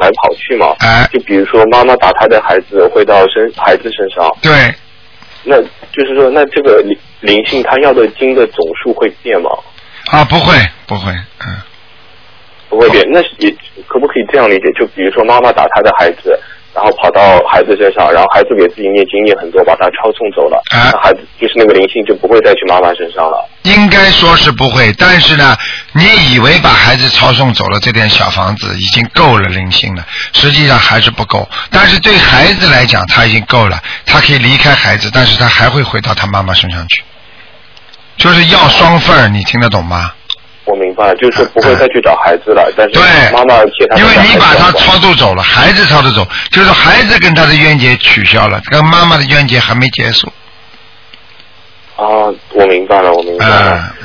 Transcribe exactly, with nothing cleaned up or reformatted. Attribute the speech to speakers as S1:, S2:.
S1: 来跑去嘛。
S2: 哎。
S1: 就比如说妈妈打她的孩子会到身孩子身上。
S2: 对。
S1: 那就是说，那这个灵灵性他要的经的总数会变吗？
S2: 啊，不会，不会，嗯。
S1: 不会变。那也可不可以这样理解？就比如说妈妈打她的孩子。然后跑到孩子身上，然后孩子给自己念经念很多，把他抄送走了，
S2: 啊、
S1: 那孩子就是那个灵性就不会再去妈妈身上了。
S2: 应该说是不会，但是呢，你以为把孩子抄送走了，这点小房子已经够了灵性了，实际上还是不够。但是对孩子来讲，他已经够了，他可以离开孩子，但是他还会回到他妈妈身上去，就是要双份儿，你听得懂吗？
S1: 我明白，就是不会再去找孩子了，但是妈妈欠他。
S2: 因为你把他超度走了，孩子超度走，就是孩子跟他的冤结取消了，跟妈妈的冤结还没结束。
S1: 啊，我明白了，我明白了。
S2: 嗯